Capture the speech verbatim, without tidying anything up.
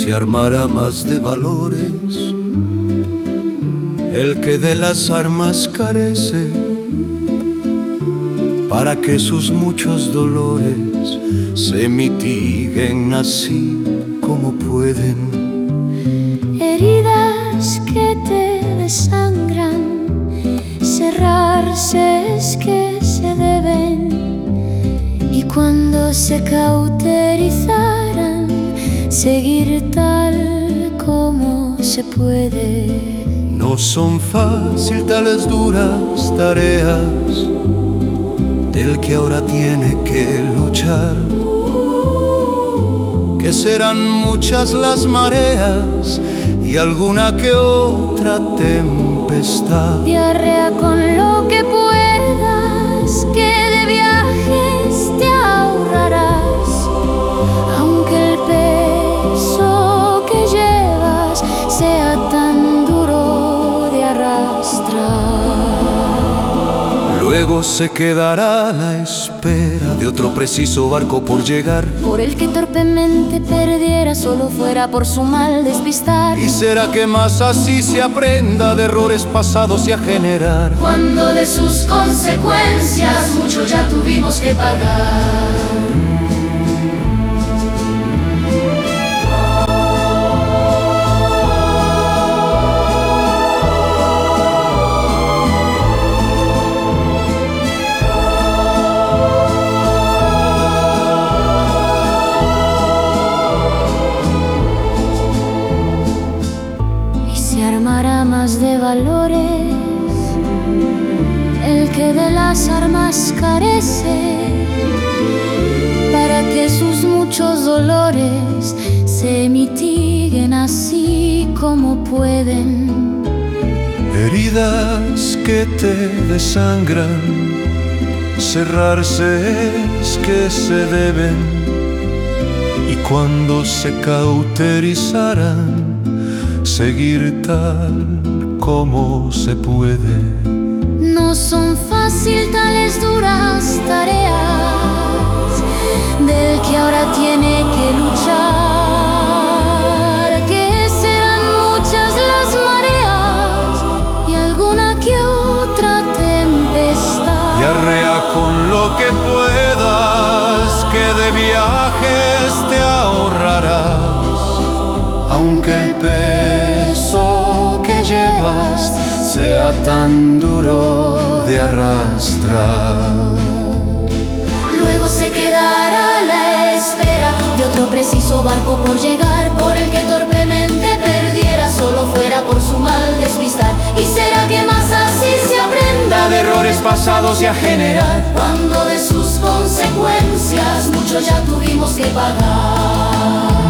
se armará más de valores el que de las armas carece, para que sus muchos dolores se mitiguen así como pueden. Heridas que te desangran, cerrarse es que se deben, y cuando se cauterizaran, seguir tal como se puede. No son fácil tales duras tareas del que ahora tiene que luchar, que serán muchas las mareas y alguna que otra tempestad. Diarrea con lo que puedas, que de viajes te ahorrarás, aunque el peso que llevas sea tan duro de arrastrar. Luego se quedará a la espera de otro preciso barco por llegar, por el que torpemente perdiera, solo fuera por su mal despistar. ¿Y será que más así se aprenda de errores pasados y a generar? Cuando de sus consecuencias mucho ya tuvimos que pagar. Se armará más de valores el que de las armas carece, para que sus muchos dolores se mitiguen así como pueden. Heridas que te desangran, cerrarse es que se deben, y cuando se cauterizaran, seguir tal como se puede. No son fácil tales duras tareas del que ahora tiene que luchar, que serán muchas las mareas y alguna que otra tempestad. Y arrea con lo que puedas, que de viajes te ahorrarás, aunque el peso que llevas sea tan duro de arrastrar. Luego se quedará a la espera de otro preciso barco por llegar, por el que torpemente perdiera, solo fuera por su mal despistar. ¿Y será que más así se aprenda de errores pasados y a generar? Cuando de sus consecuencias mucho ya tuvimos que pagar.